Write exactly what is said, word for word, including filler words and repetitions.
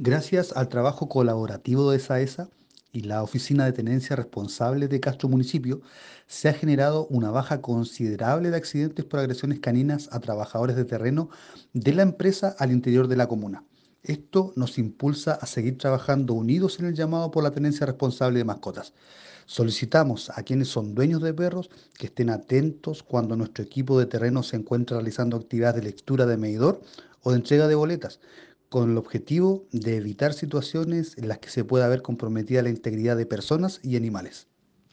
Gracias al trabajo colaborativo de SAESA y la Oficina de Tenencia Responsable de Castro Municipio, se ha generado una baja considerable de accidentes por agresiones caninas a trabajadores de terreno de la empresa al interior de la comuna. Esto nos impulsa a seguir trabajando unidos en el llamado por la tenencia responsable de mascotas. Solicitamos a quienes son dueños de perros que estén atentos cuando nuestro equipo de terreno se encuentra realizando actividades de lectura de medidor o de entrega de boletas, con el objetivo de evitar situaciones en las que se pueda ver comprometida la integridad de personas y animales.